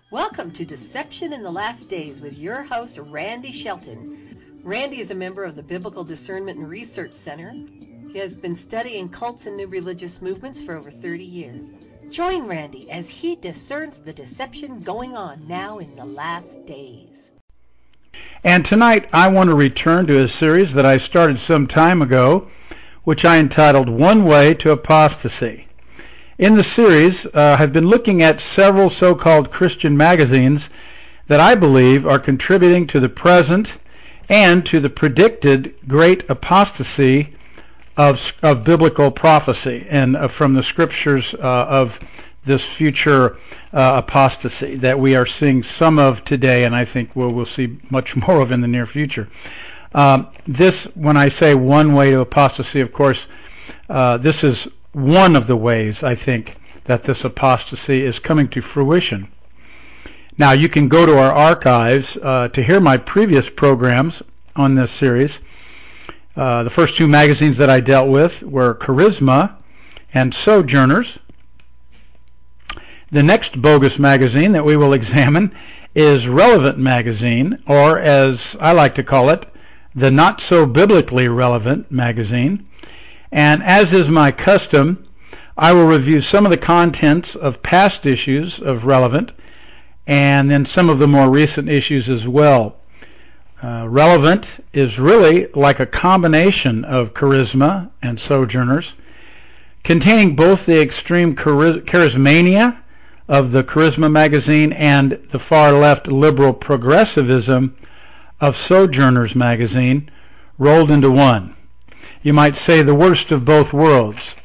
Welcome to Deception in the Last Days with your host, Randy Shelton. Randy is a member of the Biblical Discernment and Research Center. He has been studying cults and new religious movements for over 30 years. Join Randy as he discerns the deception going on now in the last days. And tonight I want to return to a series that I started some time ago, which I entitled One Way to Apostasy. In the series, I've been looking at several so-called Christian magazines that I believe are contributing to the present and to the predicted great apostasy of biblical prophecy and from the scriptures of this future apostasy that we are seeing some of today, and I think we'll see much more of in the near future. When I say one way to apostasy, of course, this is one of the ways I think that this apostasy is coming to fruition. Now, you can go to our archives to hear my previous programs on this series. The first two magazines that I dealt with were Charisma and Sojourners. The next bogus magazine that we will examine is Relevant Magazine, or as I like to call it, the Not So Biblically Relevant Magazine. And as is my custom, I will review some of the contents of past issues of Relevant and then some of the more recent issues as well. Relevant is really like a combination of Charisma and Sojourners, containing both the extreme charismania of the Charisma magazine and the far left liberal progressivism of Sojourners magazine rolled into one. You might say the worst of both worlds.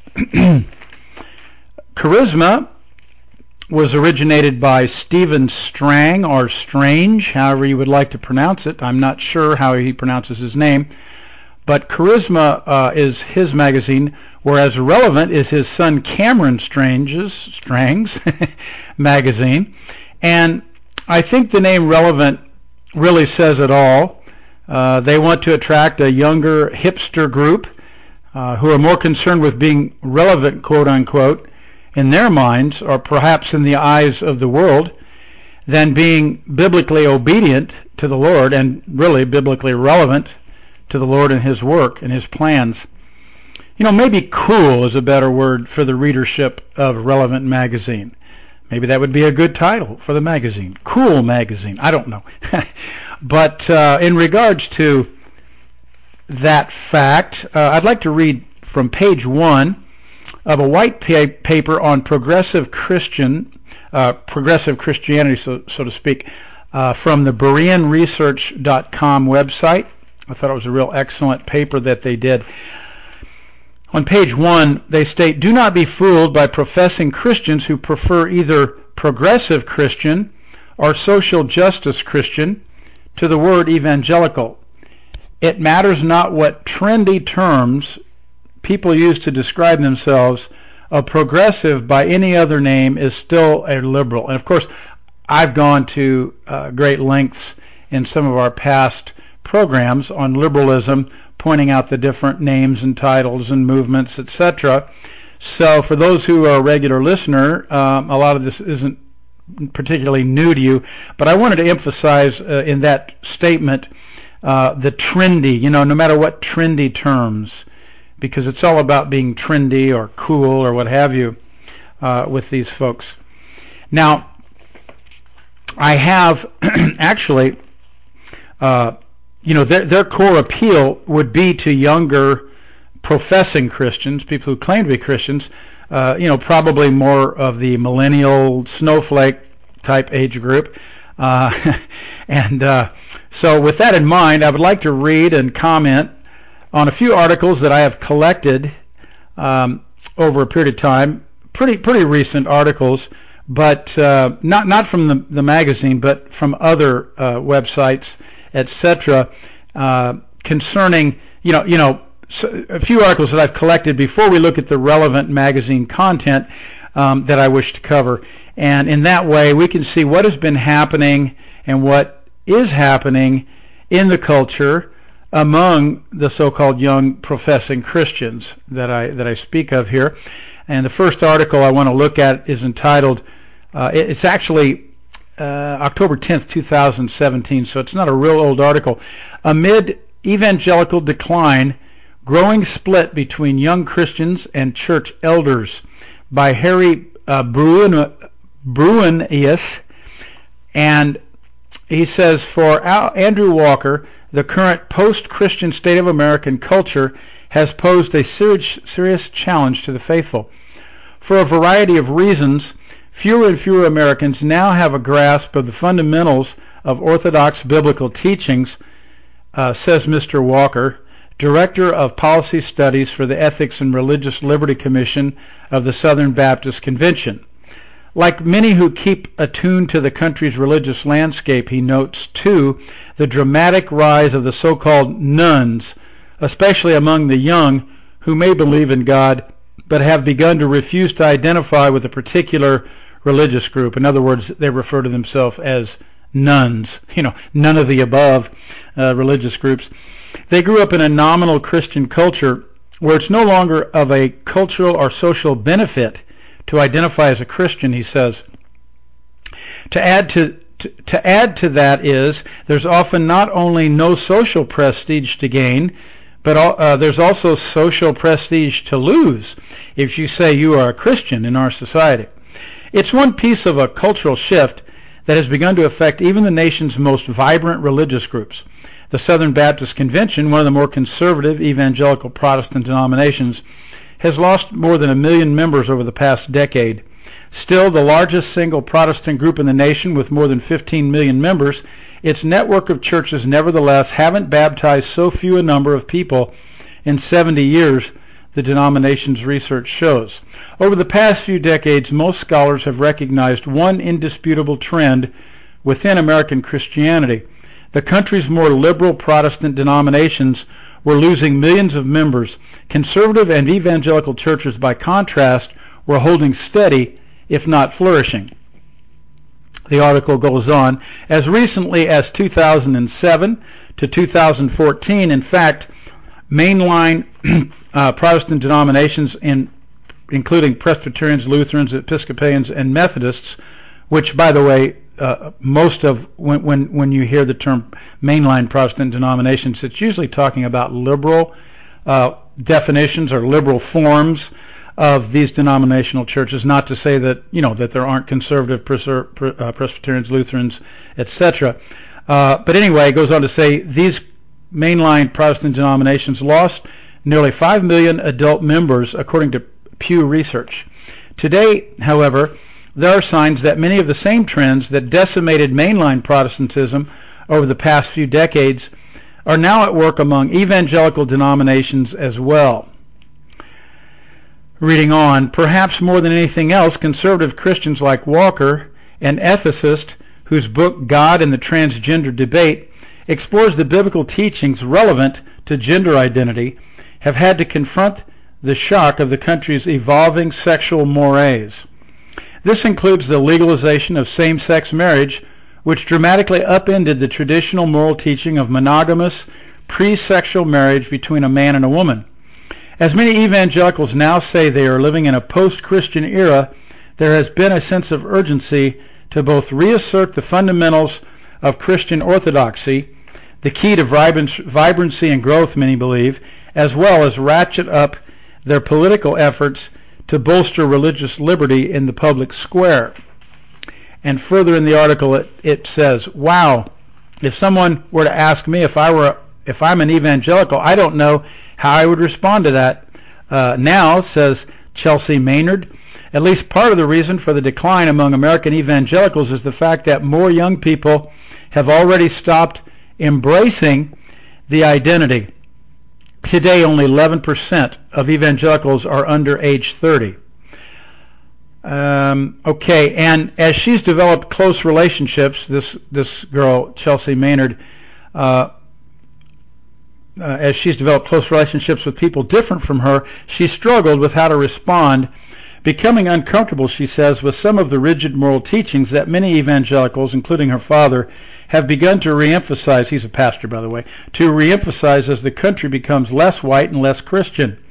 Charisma was originated by Stephen Strang, or Strange, however you would like to pronounce it. I'm not sure how he pronounces his name. But Charisma is his magazine, whereas Relevant is his son Cameron Strang's magazine. And I think the name Relevant really says it all. They want to attract a younger hipster group who are more concerned with being relevant, quote unquote, in their minds, or perhaps in the eyes of the world, than being biblically obedient to the Lord and really biblically relevant to the Lord and His work and His plans. You know, maybe cool is a better word for the readership of Relevant Magazine. Maybe that would be a good title for the magazine. Cool Magazine. I don't know. But in regards to that fact, I'd like to read from page 1 of a white paper on progressive Christianity, so to speak, from the BereanResearch.com website. I thought it was a real excellent paper that they did. On page 1, they state, "Do not be fooled by professing Christians who prefer either progressive Christian or social justice Christian to the word evangelical. It matters not what trendy terms people use to describe themselves. A progressive by any other name is still a liberal." And of course, I've gone to great lengths in some of our past programs on liberalism, pointing out the different names and titles and movements, etc. So for those who are a regular listener, a lot of this isn't particularly new to you, but I wanted to emphasize in that statement the trendy, no matter what trendy terms, because it's all about being trendy or cool or what have you with these folks. Now, I have actually, their core appeal would be to younger professing Christians, people who claim to be Christians, probably more of the millennial snowflake type age group. So with that in mind, I would like to read and comment on a few articles that I have collected over a period of time, pretty recent articles, but not from the magazine, but from other websites, etc., concerning, a few articles that I've collected before we look at the Relevant magazine content that I wish to cover. And in that way, we can see what has been happening and what is happening in the culture among the so-called young professing Christians that I speak of here. And the first article I want to look at is entitled, it's actually October 10th, 2017, so it's not a real old article. Amid evangelical decline, growing split between young Christians and church elders, by Harry Brewenius. And he says, for Andrew Walker, the current post-Christian state of American culture has posed a serious challenge to the faithful. For a variety of reasons, fewer and fewer Americans now have a grasp of the fundamentals of Orthodox biblical teachings, says Mr. Walker, Director of Policy Studies for the Ethics and Religious Liberty Commission of the Southern Baptist Convention. Like many who keep attuned to the country's religious landscape, he notes, too, the dramatic rise of the so-called nones, especially among the young who may believe in God but have begun to refuse to identify with a particular religious group. In other words, they refer to themselves as nuns, none of the above religious groups. They grew up in a nominal Christian culture where it's no longer of a cultural or social benefit to identify as a Christian, he says. To add to that is, there's often not only no social prestige to gain, but there's also social prestige to lose if you say you are a Christian in our society. It's one piece of a cultural shift that has begun to affect even the nation's most vibrant religious groups. The Southern Baptist Convention, one of the more conservative evangelical Protestant denominations, has lost more than 1 million members over the past decade. Still the largest single Protestant group in the nation with more than 15 million members, its network of churches nevertheless haven't baptized so few a number of people in 70 years, the denomination's research shows. Over the past few decades, most scholars have recognized one indisputable trend within American Christianity. The country's more liberal Protestant denominations were losing millions of members. Conservative and evangelical churches, by contrast, were holding steady, if not flourishing. The article goes on. As recently as 2007 to 2014, in fact, mainline Protestant denominations, including Presbyterians, Lutherans, Episcopalians, and Methodists, which, by the way, most of when you hear the term mainline Protestant denominations, it's usually talking about liberal definitions or liberal forms of these denominational churches. Not to say that that there aren't conservative Presbyterians, Lutherans, etc. But anyway, it goes on to say these mainline Protestant denominations lost nearly 5 million adult members, according to Pew Research. Today, however, there are signs that many of the same trends that decimated mainline Protestantism over the past few decades are now at work among evangelical denominations as well. Reading on, perhaps more than anything else, conservative Christians like Walker, an ethicist whose book God and the Transgender Debate explores the biblical teachings relevant to gender identity, have had to confront the shock of the country's evolving sexual mores. This includes the legalization of same-sex marriage, which dramatically upended the traditional moral teaching of monogamous, pre-sexual marriage between a man and a woman. As many evangelicals now say they are living in a post-Christian era, there has been a sense of urgency to both reassert the fundamentals of Christian orthodoxy, the key to vibrancy and growth, many believe, as well as ratchet up their political efforts to bolster religious liberty in the public square. And further in the article, it says, wow, if someone were to ask me if I'm an evangelical, I don't know how I would respond to that. Now, says Chelsea Maynard, at least part of the reason for the decline among American evangelicals is the fact that more young people have already stopped embracing the identity. Today, only 11% of evangelicals are under age 30. Okay, and as she's developed close relationships, this girl, Chelsea Maynard, as she's developed close relationships with people different from her, she struggled with how to respond, becoming uncomfortable, she says, with some of the rigid moral teachings that many evangelicals, including her father, have begun to reemphasize. He's a pastor, by the way, to reemphasize as the country becomes less white and less Christian.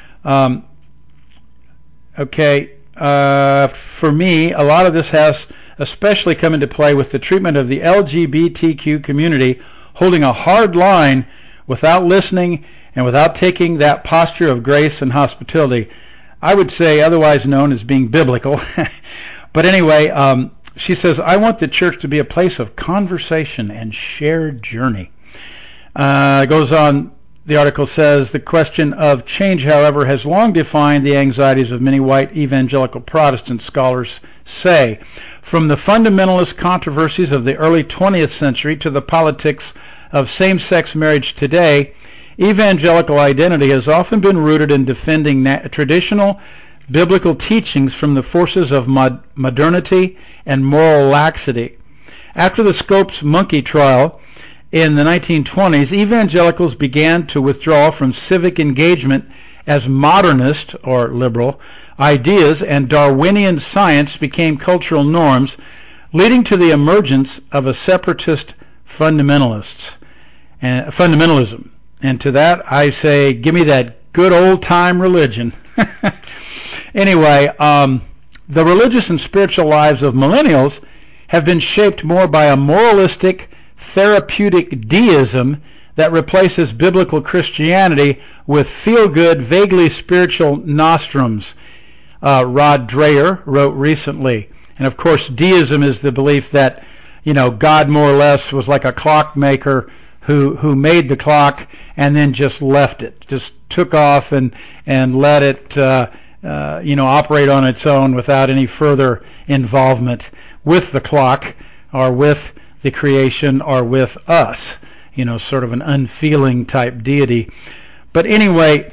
For me, a lot of this has especially come into play with the treatment of the LGBTQ community, holding a hard line without listening and without taking that posture of grace and hospitality. I would say otherwise known as being biblical. But anyway, she says, I want the church to be a place of conversation and shared journey. Goes on, the article says, the question of change, however, has long defined the anxieties of many white evangelical Protestant scholars say. From the fundamentalist controversies of the early 20th century to the politics of same-sex marriage today, evangelical identity has often been rooted in defending traditional biblical teachings from the forces of modernity and moral laxity. After the Scopes monkey trial in the 1920s, evangelicals began to withdraw from civic engagement as modernist or liberal ideas and Darwinian science became cultural norms, leading to the emergence of a separatist fundamentalism. And to that I say, give me that good old-time religion. Anyway, the religious and spiritual lives of millennials have been shaped more by a moralistic, therapeutic deism that replaces biblical Christianity with feel-good, vaguely spiritual nostrums, Rod Dreher wrote recently. And of course, deism is the belief that, God more or less was like a clockmaker who made the clock and then just left it, just took off and let it operate on its own without any further involvement with the clock or with the creation or with us, sort of an unfeeling type deity. But anyway,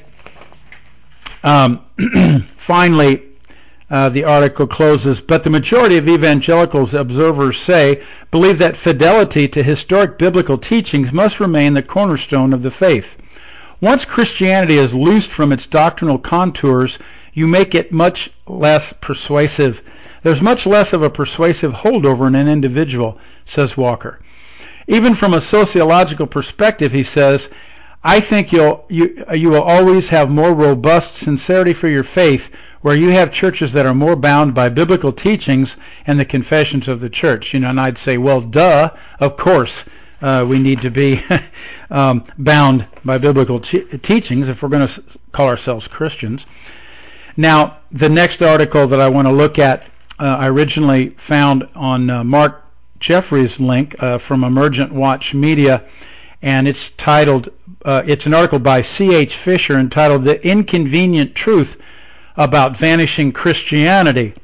finally, the article closes, but the majority of evangelicals, observers say, believe that fidelity to historic biblical teachings must remain the cornerstone of the faith. Once Christianity is loosed from its doctrinal contours, you make it much less persuasive. There's much less of a persuasive hold over an individual, says Walker. Even from a sociological perspective, he says, I think you will always have more robust sincerity for your faith where you have churches that are more bound by biblical teachings and the confessions of the church. And I'd say, well, duh, of course we need to be bound by biblical teachings if we're going to call ourselves Christians. Now, the next article that I want to look at, I originally found on Mark Jeffrey's link from Emergent Watch Media, and it's titled, it's an article by C.H. Fisher entitled The Inconvenient Truth About Vanishing Christianity.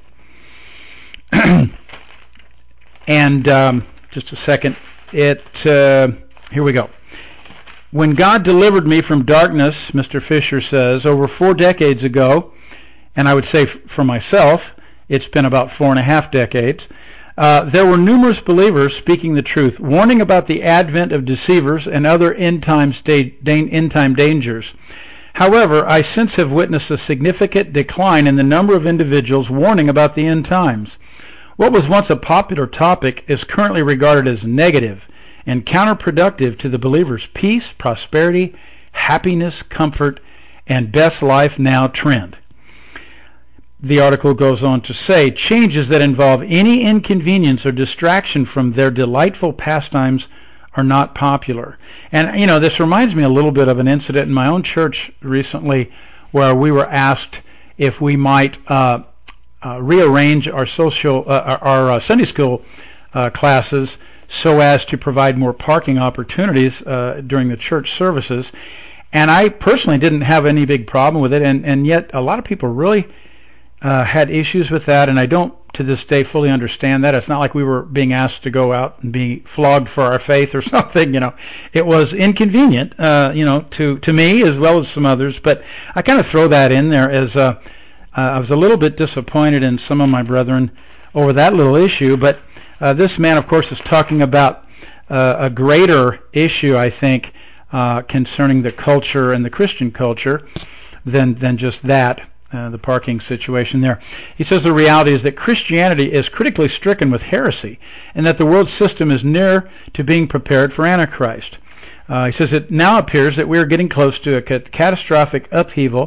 And just a second, here we go. When God delivered me from darkness, Mr. Fisher says, over 4 decades ago, and I would say for myself, it's been about 4.5 decades, there were numerous believers speaking the truth, warning about the advent of deceivers and other end-time dangers. However, I since have witnessed a significant decline in the number of individuals warning about the end times. What was once a popular topic is currently regarded as negative and counterproductive to the believer's peace, prosperity, happiness, comfort, and best life now trend. The article goes on to say, changes that involve any inconvenience or distraction from their delightful pastimes are not popular. And, this reminds me a little bit of an incident in my own church recently where we were asked if we might rearrange our Sunday school classes so as to provide more parking opportunities during the church services. And I personally didn't have any big problem with it, and yet a lot of people really had issues with that, and I don't to this day fully understand that. It's not like we were being asked to go out and be flogged for our faith or something, It was inconvenient, to me as well as some others, but I kind of throw that in there as I was a little bit disappointed in some of my brethren over that little issue, but this man, of course, is talking about a greater issue, I think, concerning the culture and the Christian culture than just that. The parking situation there. He says the reality is that Christianity is critically stricken with heresy and that the world system is near to being prepared for Antichrist. He says it now appears that we are getting close to a catastrophic upheaval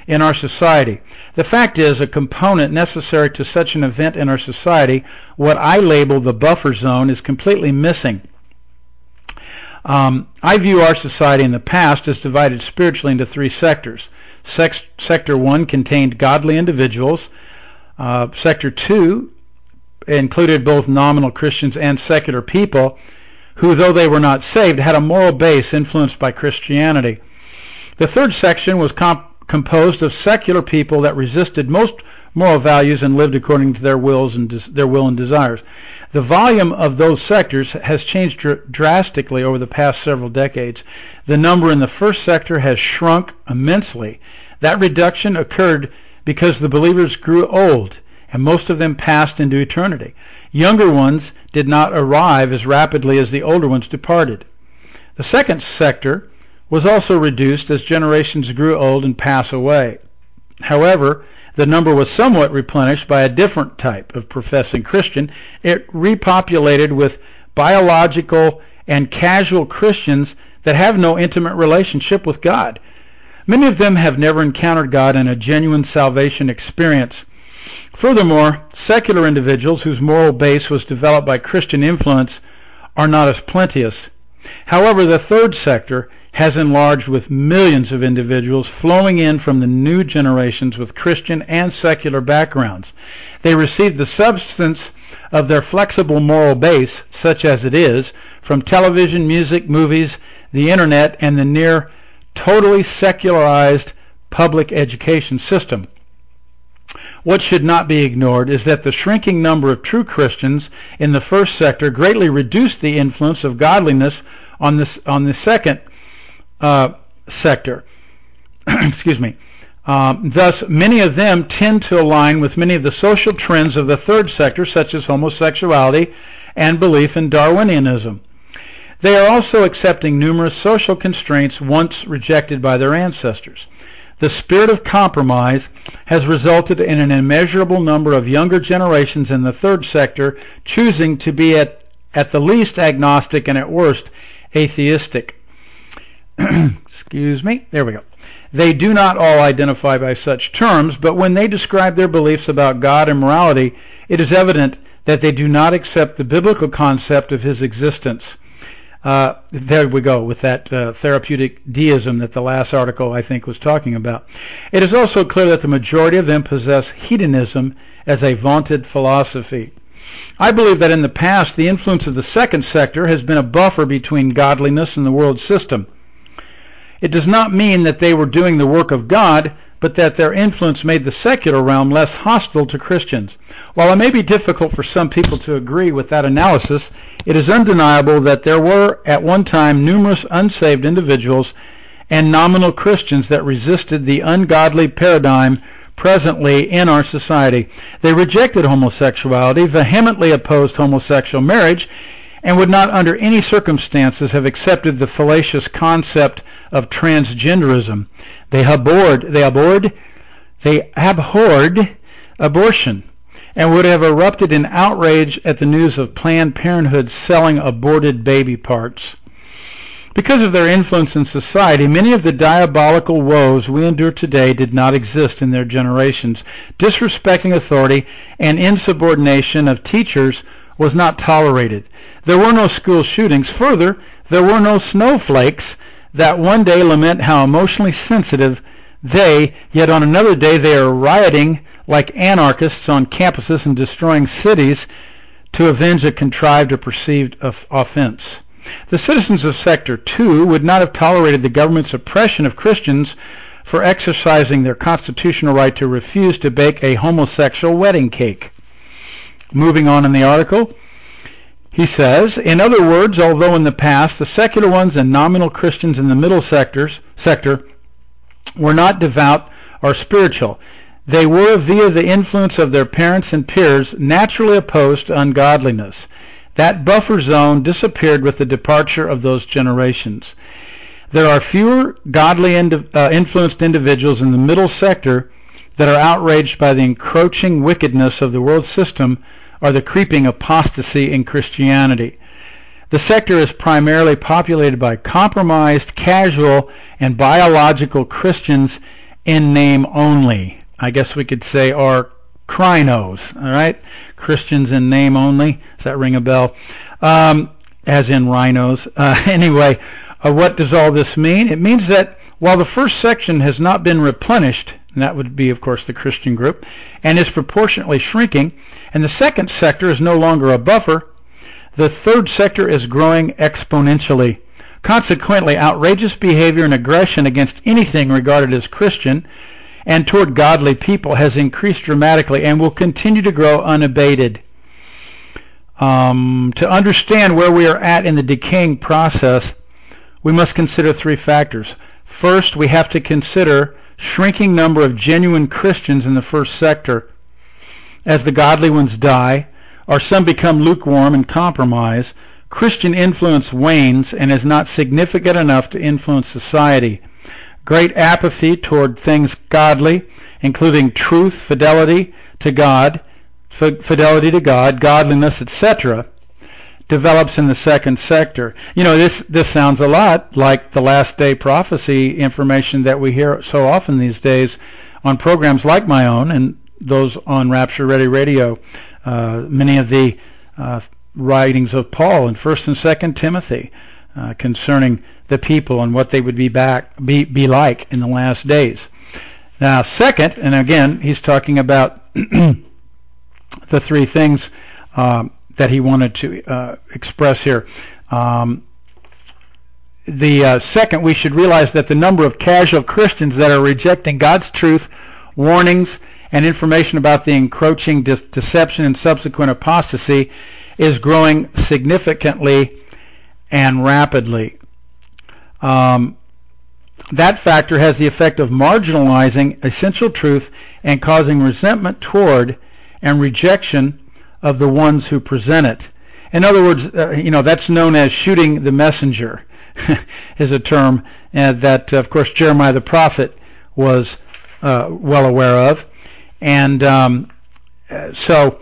in our society. The fact is, a component necessary to such an event in our society, what I label the buffer zone, is completely missing. I view our society in the past as divided spiritually into three sectors. Sector 1 contained godly individuals. Sector 2 included both nominal Christians and secular people who, though they were not saved, had a moral base influenced by Christianity. The third section was composed of secular people that resisted most moral values and lived according to their will and desires. The volume of those sectors has changed drastically over the past several decades. The number in the first sector has shrunk immensely. That reduction occurred because the believers grew old, and most of them passed into eternity. Younger ones did not arrive as rapidly as the older ones departed. The second sector was also reduced as generations grew old and pass away. However, the number was somewhat replenished by a different type of professing Christian. It repopulated with biological and casual Christians that have no intimate relationship with God. Many of them have never encountered God in a genuine salvation experience. Furthermore, secular individuals whose moral base was developed by Christian influence are not as plenteous. However, the third sector has enlarged with millions of individuals flowing in from the new generations with Christian and secular backgrounds. They received the substance of their flexible moral base, such as it is, from television, music, movies, the internet, and the near totally secularized public education system. What should not be ignored is that the shrinking number of true Christians in the first sector greatly reduced the influence of godliness on the second sector. Excuse me. Thus, many of them tend to align with many of the social trends of the third sector, such as homosexuality and belief in Darwinianism. They are also accepting numerous social constraints once rejected by their ancestors. The spirit of compromise has resulted in an immeasurable number of younger generations in the third sector choosing to be at the least agnostic and at worst atheistic. Excuse me. There we go. They do not all identify by such terms, but when they describe their beliefs about God and morality, it is evident that they do not accept the biblical concept of his existence. There we go with that therapeutic deism that the last article, I think, was talking about. It is also clear that the majority of them possess hedonism as a vaunted philosophy. I believe that in the past, the influence of the second sector has been a buffer between godliness and the world system. It does not mean that they were doing the work of God, but that their influence made the secular realm less hostile to Christians. While it may be difficult for some people to agree with that analysis, it is undeniable that there were at one time numerous unsaved individuals and nominal Christians that resisted the ungodly paradigm presently in our society. They rejected homosexuality, vehemently opposed homosexual marriage, and would not under any circumstances have accepted the fallacious concept of transgenderism. They abhorred abortion and would have erupted in outrage at the news of Planned Parenthood selling aborted baby parts. Because of their influence in society, many of the diabolical woes we endure today did not exist in their generations. Disrespecting authority and insubordination of teachers was not tolerated. There were no school shootings. Further, there were no snowflakes that one day lament how emotionally sensitive yet on another day they are rioting like anarchists on campuses and destroying cities to avenge a contrived or perceived offense. The citizens of Sector 2 would not have tolerated the government's oppression of Christians for exercising their constitutional right to refuse to bake a homosexual wedding cake. Moving on in the article, he says, in other words, although in the past the secular ones and nominal Christians in the middle sector were not devout or spiritual, they were, via the influence of their parents and peers, naturally opposed to ungodliness. That buffer zone disappeared with the departure of those generations. There are fewer godly influenced individuals in the middle sector that are outraged by the encroaching wickedness of the world system or the creeping apostasy in Christianity. The sector is primarily populated by compromised, casual, and biological Christians in name only. I guess we could say are Crinos, all right? Christians in name only. Does that ring a bell? As in rhinos. Anyway, what does all this mean? It means that while the first section has not been replenished, and that would be, of course, the Christian group, and is proportionately shrinking, and the second sector is no longer a buffer, the third sector is growing exponentially. Consequently, outrageous behavior and aggression against anything regarded as Christian and toward godly people has increased dramatically and will continue to grow unabated. To understand where we are at in the decaying process, we must consider three factors. First, we have to consider shrinking number of genuine Christians in the first sector. As the godly ones die, or some become lukewarm and compromise, Christian influence wanes and is not significant enough to influence society. Great apathy toward things godly, including truth, fidelity to God, godliness, etc., develops in the second sector. You know, this sounds a lot like the last day prophecy information that we hear so often these days on programs like my own and those on Rapture Ready Radio. Many of the writings of Paul in 1st and 2nd Timothy concerning the people and what they would be like in the last days. Now, second, and again, he's talking about the three things that he wanted to express here. The second, we should realize that the number of casual Christians that are rejecting God's truth, warnings, and information about the encroaching deception and subsequent apostasy is growing significantly and rapidly. That factor has the effect of marginalizing essential truth and causing resentment toward and rejection of the ones who present it. In other words, that's known as shooting the messenger, is a term that, of course, Jeremiah the prophet was well aware of. And so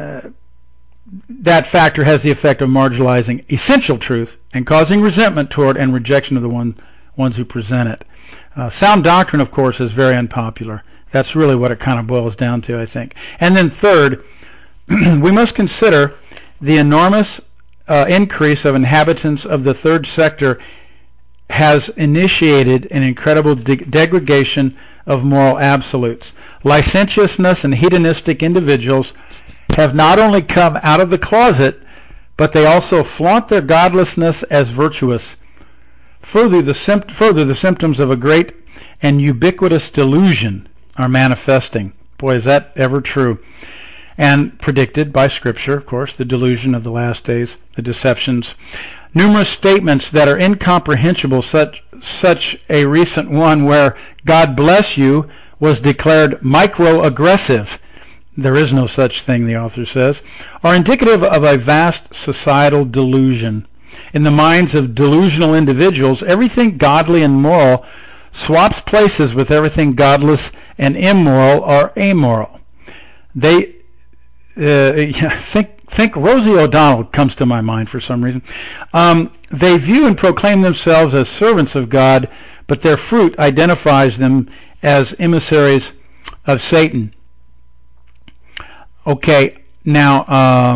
that factor has the effect of marginalizing essential truth and causing resentment toward and rejection of the ones who present it. Sound doctrine, of course, is very unpopular. That's really what it kind of boils down to, I think. And then third, we must consider the enormous increase of inhabitants of the third sector has initiated an incredible degradation of moral absolutes. Licentiousness and hedonistic individuals have not only come out of the closet, but they also flaunt their godlessness as virtuous. Further, the symptoms of a great and ubiquitous delusion are manifesting. Boy, is that ever true. And predicted by Scripture, of course, the delusion of the last days, the deceptions. Numerous statements that are incomprehensible, such a recent one where God bless you was declared microaggressive. There is no such thing, the author says, are indicative of a vast societal delusion. In the minds of delusional individuals, everything godly and moral swaps places with everything godless and immoral or amoral. They think Rosie O'Donnell comes to my mind for some reason. They view and proclaim themselves as servants of God, but their fruit identifies them as emissaries of Satan. Okay, now,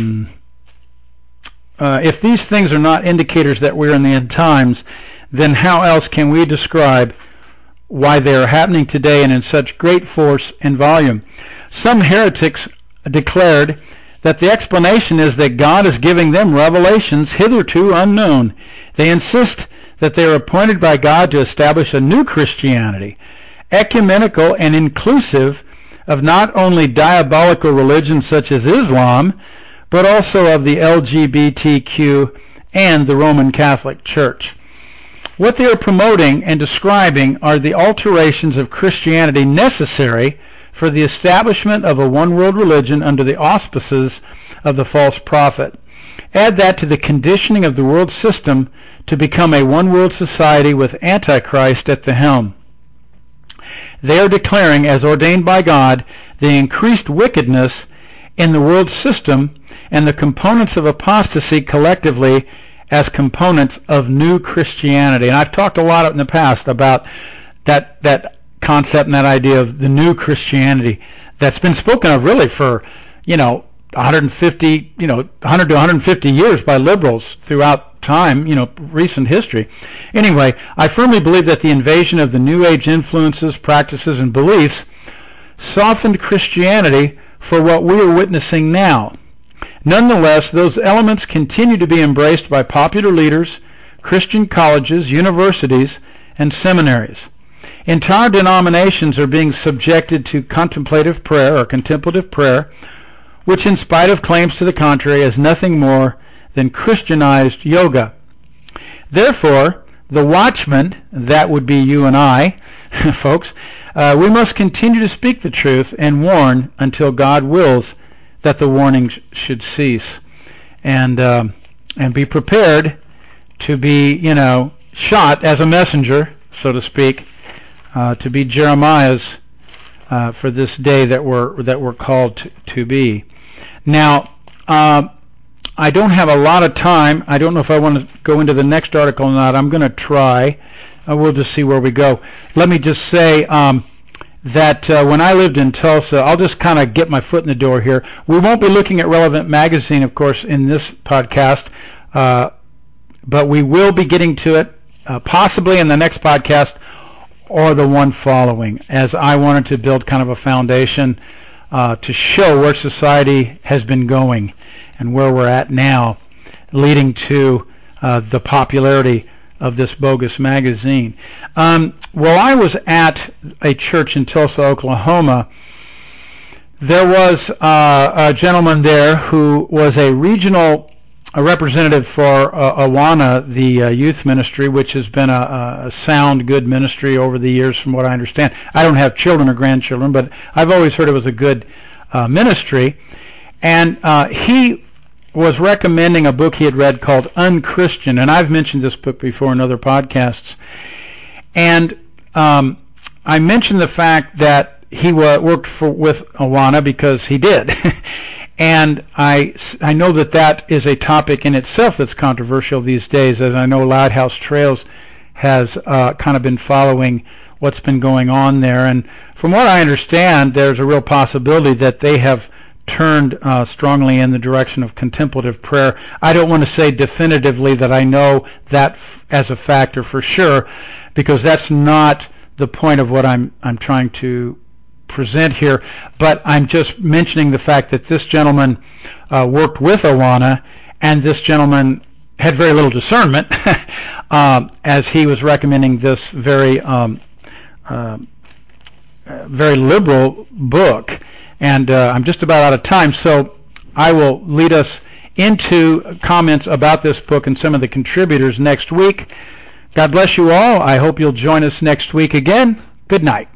if these things are not indicators that we're in the end times, then how else can we describe why they are happening today and in such great force and volume? Some heretics declared that the explanation is that God is giving them revelations hitherto unknown. They insist that they are appointed by God to establish a new Christianity, ecumenical and inclusive of not only diabolical religions such as Islam, but also of the LGBTQ and the Roman Catholic Church. What they are promoting and describing are the alterations of Christianity necessary for the establishment of a one-world religion under the auspices of the false prophet. Add that to the conditioning of the world system to become a one-world society with Antichrist at the helm. They are declaring, as ordained by God, the increased wickedness in the world system and the components of apostasy collectively as components of new Christianity. And I've talked a lot in the past about that concept and that idea of the new Christianity that's been spoken of really for, 150, 100 to 150 years by liberals throughout time, recent history. Anyway, I firmly believe that the invasion of the New Age influences, practices, and beliefs softened Christianity for what we are witnessing now. Nonetheless, those elements continue to be embraced by popular leaders, Christian colleges, universities, and seminaries. Entire denominations are being subjected to contemplative prayer, which in spite of claims to the contrary is nothing more than Christianized yoga. Therefore, the watchmen, that would be you and I, folks, we must continue to speak the truth and warn until God wills that the warning should cease. And be prepared to be, shot as a messenger, so to speak, to be Jeremiah's for this day that we're called to be. Now, I don't have a lot of time. I don't know if I want to go into the next article or not. I'm going to try. We'll just see where we go. Let me just say that when I lived in Tulsa, I'll just kind of get my foot in the door here. We won't be looking at Relevant Magazine, of course, in this podcast, but we will be getting to it possibly in the next podcast or the one following, as I wanted to build kind of a foundation to show where society has been going and where we're at now, leading to the popularity of this bogus magazine. While I was at a church in Tulsa, Oklahoma, there was a gentleman there who was a regional representative for Awana, the youth ministry, which has been a sound, good ministry over the years from what I understand. I don't have children or grandchildren, but I've always heard it was a good ministry. And he was recommending a book he had read called Unchristian, and I've mentioned this book before in other podcasts. And I mentioned the fact that he worked with Awana because he did. And I know that is a topic in itself that's controversial these days, as I know Lighthouse Trails has kind of been following what's been going on there. And from what I understand, there's a real possibility that they have turned strongly in the direction of contemplative prayer. I don't want to say definitively that I know that as a factor for sure, because that's not the point of what I'm trying to present here, but I'm just mentioning the fact that this gentleman worked with Awana, and this gentleman had very little discernment as he was recommending this very liberal book. And I'm just about out of time, so I will lead us into comments about this book and some of the contributors next week. God bless you all. I hope you'll join us next week again. Good night.